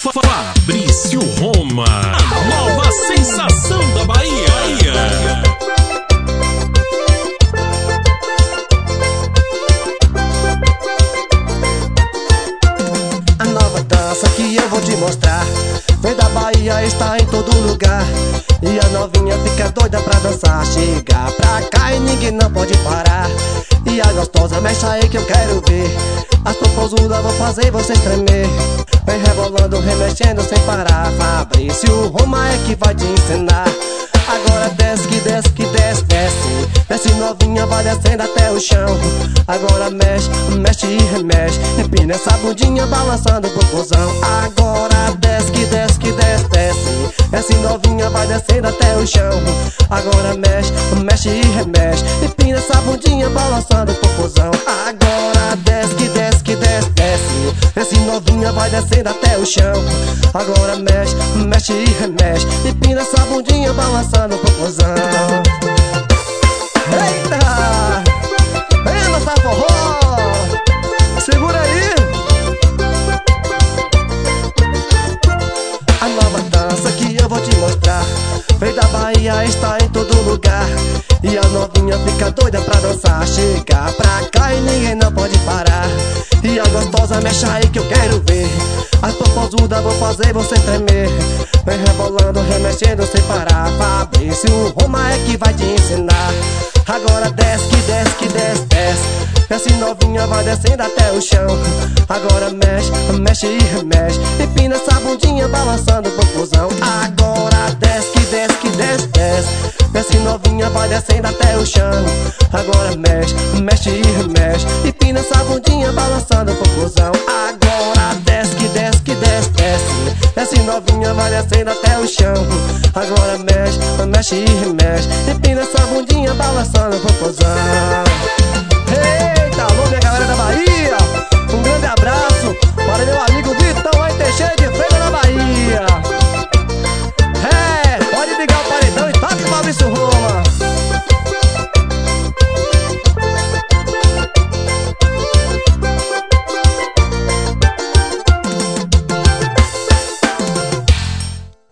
Fabrício Roma, a nova sensação da Bahia. A nova dança que eu vou te mostrar vem da Bahia, está em todo lugar. E a novinha fica doida pra dançar. Chega pra cá e ninguém não pode parar. E a gostosa mexe aí que eu quero ver. As popozudas vou fazer vocês tremer. Vem rebolando, remexendo sem parar. Fabrício Roma é que vai te ensinar. Agora desce, que desce, que desce, desce. Desce novinha, vai descendo até o chão. Agora mexe, mexe e remexe. Empina essa bundinha balançando o popozão. Agora desce, que desce, que desce, desce. Desce novinha, vai descendo até o chão. Agora mexe, mexe e remexe. Empina essa bundinha balançando o popozão. Agora desce, que desce, que desce, desce. Desce novinha, vai descendo até o chão. Agora mexe, mexe e remexe. Empina essa bundinha balançando o popozão. Eita! Vem dançar forró! Segura aí! A nova dança que eu vou te mostrar vem da Bahia, está em todo lugar. E a novinha fica doida pra dançar. Chega pra cá e ninguém não pode parar. E a gostosa mexe aí que eu quero ver. As popozudas vou fazer você tremer. Vem rebolando, remexendo sem parar. Fabrício Roma é que vai te ensinar. Agora desce, que desce, que desce, desce. Desce novinha, vai descendo até o chão. Agora mexe, mexe e remexe. Empina essa bundinha balançando o popozão. Agora desce, que desce, que desce, desce. Desce novinha, vai descendo até o chão. Agora mexe, mexe e remexe. Empina essa bundinha balançando o popozão. Agora desce, que desce, que desce, desce. Desce novinha, vai descendo até o chão. Agora mexe, mexe e remexe. Empina essa bundinha balançando